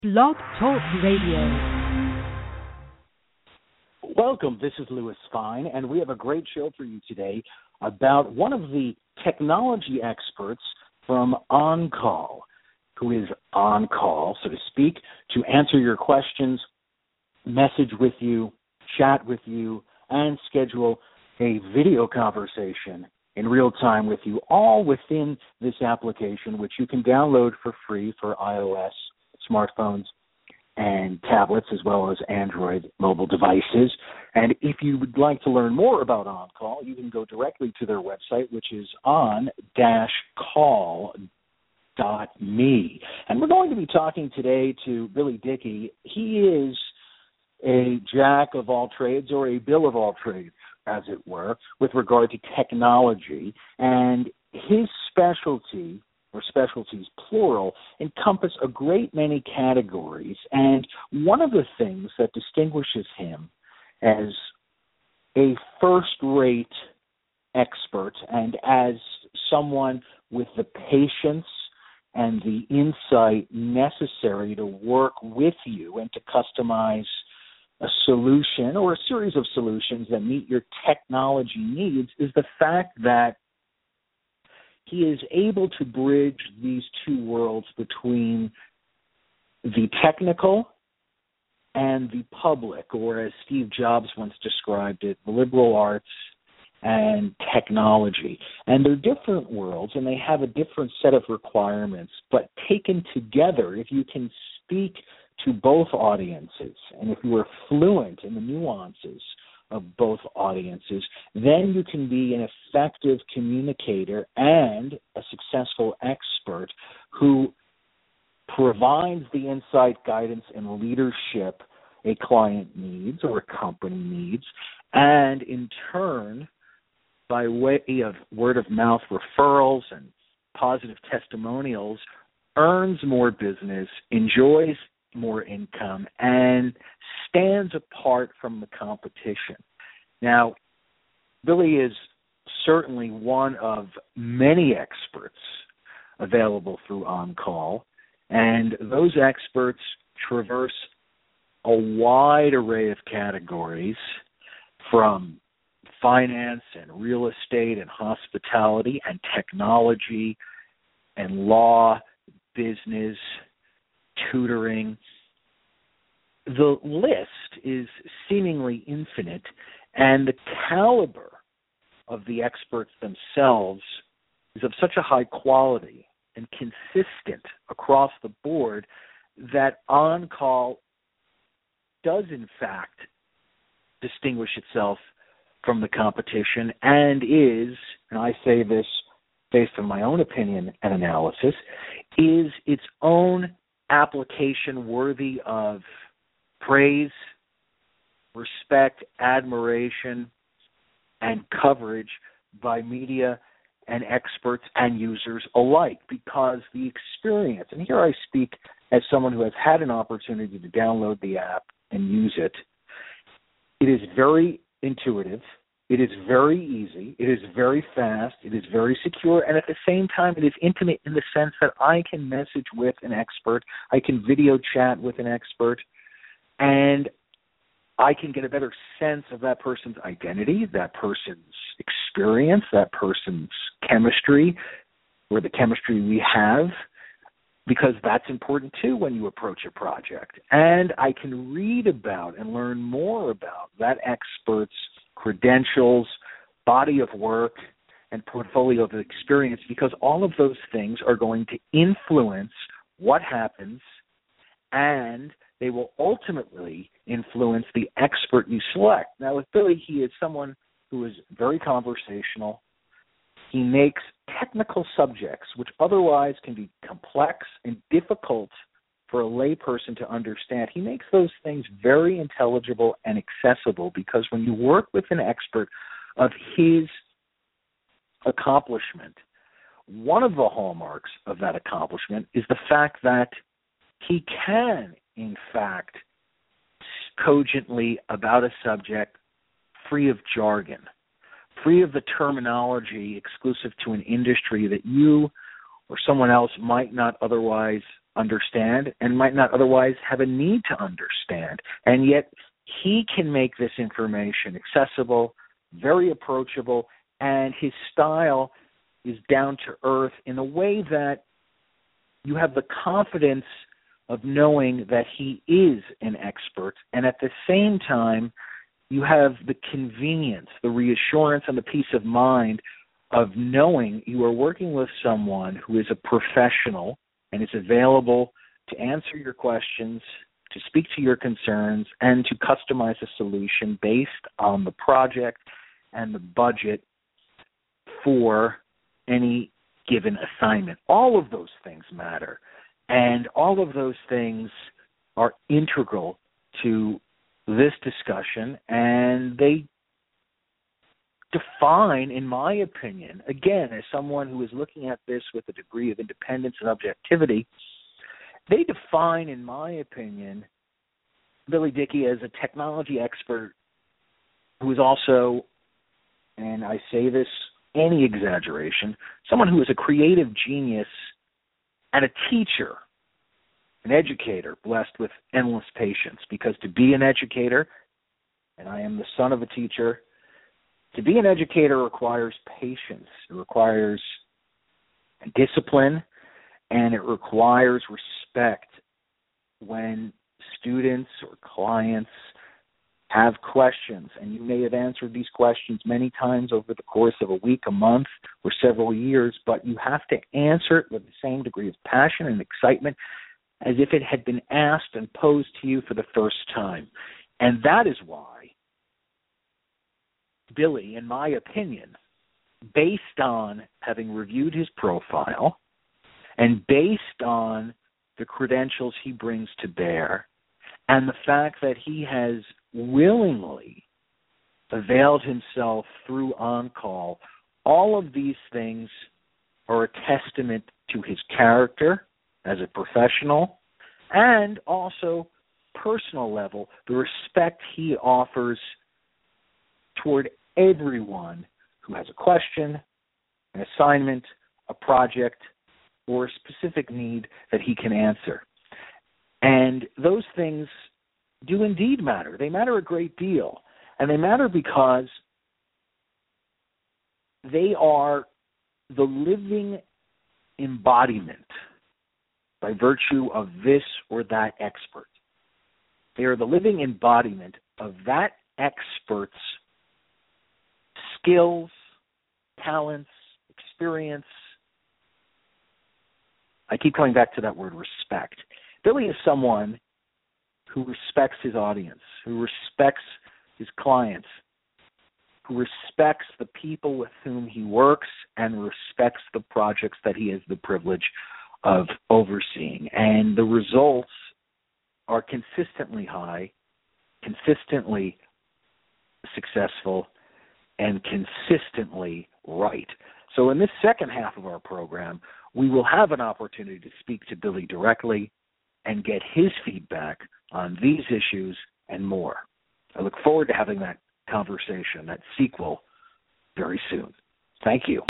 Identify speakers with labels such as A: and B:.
A: Blog Talk Radio.
B: Welcome, this is Louis Fine, and we have a great show for you today about one of the technology experts from OnCall, who is on call, so to speak, to answer your questions, message with you, chat with you, and schedule a video conversation in real time with you, all within this application, which you can download for free for iOS smartphones and tablets, as well as Android mobile devices. And if you would like to learn more about OnCall, you can go directly to their website, which is on-call.me. And we're going to be talking today to Billy Dickey. He is a jack of all trades, or a bill of all trades, as it were, with regard to technology. And his specialty, or specialties plural, encompass a great many categories. And one of the things that distinguishes him as a first-rate expert and as someone with the patience and the insight necessary to work with you and to customize a solution or a series of solutions that meet your technology needs is the fact that he is able to bridge these two worlds between the technical and the public, or as Steve Jobs once described it, the liberal arts and technology. And they're different worlds, and they have a different set of requirements, but taken together, if you can speak to both audiences, and if you are fluent in the nuances of both audiences, then you can be an effective communicator and a successful expert who provides the insight, guidance, and leadership a client needs or a company needs, and in turn, by way of word-of-mouth referrals and positive testimonials, earns more business, enjoys more income, and stands apart from the competition. Now, Billy is certainly one of many experts available through OnCall, and those experts traverse a wide array of categories, from finance and real estate and hospitality and technology and law, business, tutoring. The list is seemingly infinite, and the caliber of the experts themselves is of such a high quality and consistent across the board that OnCall does, in fact, distinguish itself from the competition and is, and I say this based on my own opinion and analysis, is its own application worthy of praise, respect, admiration, and coverage by media and experts and users alike, because the experience, and here I speak as someone who has had an opportunity to download the app and use it, it is very intuitive, it is very easy, it is very fast, it is very secure, and at the same time it is intimate in the sense that I can message with an expert, I can video chat with an expert, and I can get a better sense of that person's identity, that person's experience, that person's chemistry, or the chemistry we have, because that's important too when you approach a project. And I can read about and learn more about that expert's credentials, body of work, and portfolio of experience, because all of those things are going to influence what happens, and they will ultimately influence the expert you select. Now, with Billy, he is someone who is very conversational. He makes technical subjects, which otherwise can be complex and difficult for a layperson to understand, he makes those things very intelligible and accessible, because when you work with an expert of his accomplishment, one of the hallmarks of that accomplishment is the fact that he can, in fact, cogently about a subject free of jargon, free of the terminology exclusive to an industry that you or someone else might not otherwise understand and might not otherwise have a need to understand. And yet he can make this information accessible, very approachable, and his style is down to earth in a way that you have the confidence of knowing that he is an expert, and at the same time, you have the convenience, the reassurance, and the peace of mind of knowing you are working with someone who is a professional and is available to answer your questions, to speak to your concerns, and to customize a solution based on the project and the budget for any given assignment. All of those things matter, and all of those things are integral to this discussion, and they define, in my opinion, again, as someone who is looking at this with a degree of independence and objectivity, they define, in my opinion, Billy Dickey as a technology expert who is also, and I say this any exaggeration, someone who is a creative genius and a teacher, an educator blessed with endless patience. Because to be an educator, and I am the son of a teacher, to be an educator requires patience. It requires discipline, and it requires respect when students or clients have questions, and you may have answered these questions many times over the course of a week, a month, or several years, but you have to answer it with the same degree of passion and excitement as if it had been asked and posed to you for the first time. And that is why Billy, in my opinion, based on having reviewed his profile and based on the credentials he brings to bear, and the fact that he has willingly availed himself through on-call, all of these things are a testament to his character as a professional and also personal level, the respect he offers toward everyone who has a question, an assignment, a project, or a specific need that he can answer. And those things do indeed matter. They matter a great deal. And they matter because they are the living embodiment by virtue of this or that expert. They are the living embodiment of that expert's skills, talents, experience. I keep coming back to that word, respect. Billy is someone who respects his audience, who respects his clients, who respects the people with whom he works, and respects the projects that he has the privilege of overseeing. And the results are consistently high, consistently successful, and consistently right. So in this second half of our program, we will have an opportunity to speak to Billy directly and get his feedback on these issues and more. I look forward to having that conversation, that sequel, very soon. Thank you.